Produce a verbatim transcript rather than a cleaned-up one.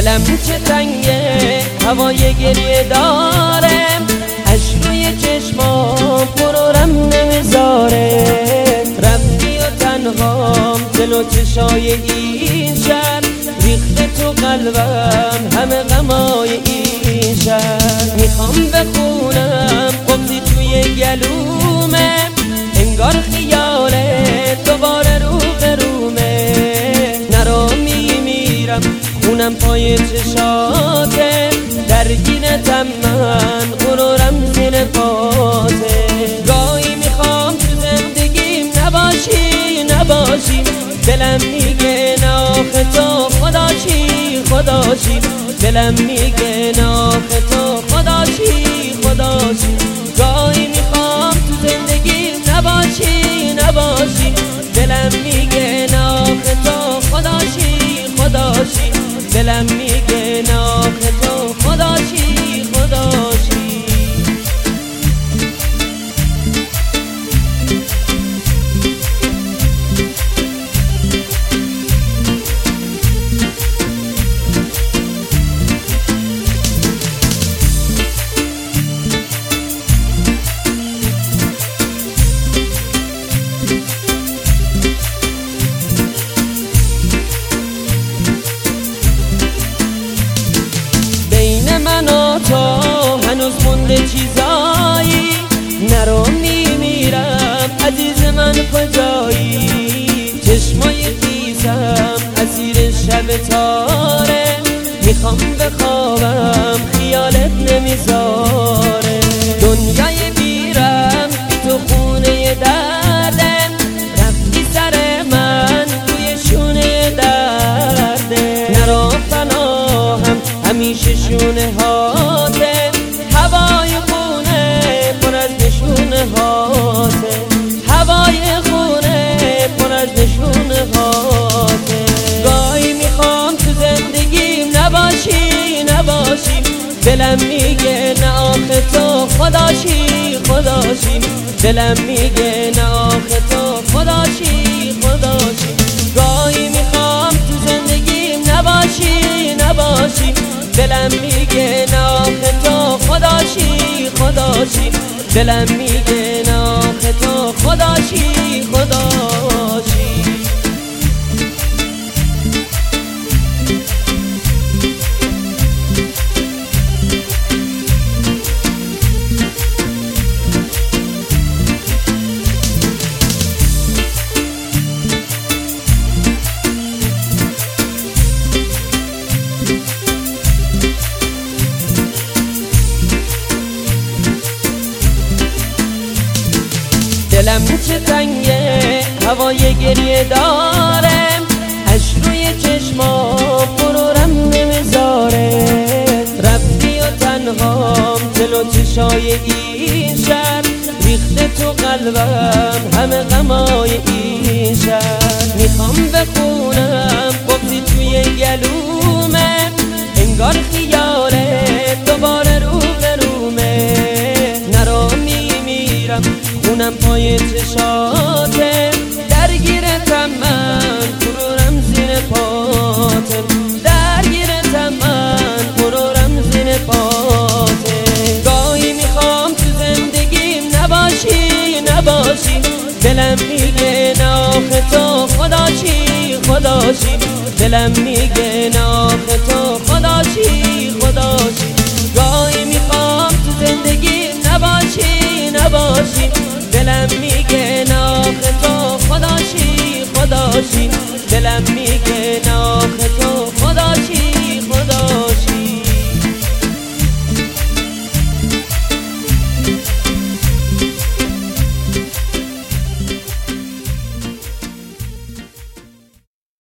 دلم چه تنگه هوای گریه داره، عشق روی چشمام پرورم نمیذاره. رفتی و تنهام جلو چشای این شهر، ریخته تو قلبم همه غمای این شهر. میخوام بخونم قبضی توی گلومه، انگار خیاله دوباره رو به رومه. نرو میمیرم خونم پای چشاته، درگیرتم من غرورم زیر پاته. گاهی میخوام تو زندگیم نباشی نباشی، دلم میگه نه آخه تو خداشی خداشی. دلم میگه نه آخه تو خداشی خداشی. گاهی میخوام تو زندگیم نباشی نباشی، دلم میگه نه آخه تو خداشی خداشی. دلم میگه نه آخه تو خداشی خداشی. من و تو هنوز مونده چیزایی، نرو میمیرم عزیز من کجایی. چشمای خیسم اسیر شب تاره، میخوام بخوابم خیالت نمیذاره. دنیای بیرم بی تو خونه درده، رفتی سر من توی شونه درده. نرو پناهم همیشه شونه هاته، هوای خونه پر از نشونه هاته. هوای خونه پر از نشونه هاته. گاهی میخوام تو زندگیم نباشی نباشی، دلم میگه نه آخه تو خداشی خداشی. دلم میگه نه آخه تو خداشی خداشی. گاهی میخوام تو زندگیم نباشی نباشی، دلم میگه نه آخه تو خداشی خداشی. دلم میگه نه آخه تو خداشی خداشی. دلم چه تنگه هوای گریه داره، عشق روی چشمام پرورم نمیذاره. رفتی و تنهام جلو چشای این شهر، ریخته تو قلبم همه غمای این شهر. میخوام بخونم قبضی توی گلومه، انگار خیاله دوباره رو به رومه. نرو میمیرم خونم پای چشاته، درگیرتم من غرورم زیر پاته. درگیرتم من غرورم زیر پاته. گاهی میخوام تو زندگیم نباشی نباشی، دلم میگه نه آخه تو خداشی خداشی. دلم میگه نه آخه تو خداشی خداشی. گاهی میخوام تو زندگیم نباشی نباشی، دلم میگه نه آخه تو خداشی خداشی. دلم میگه نه آخه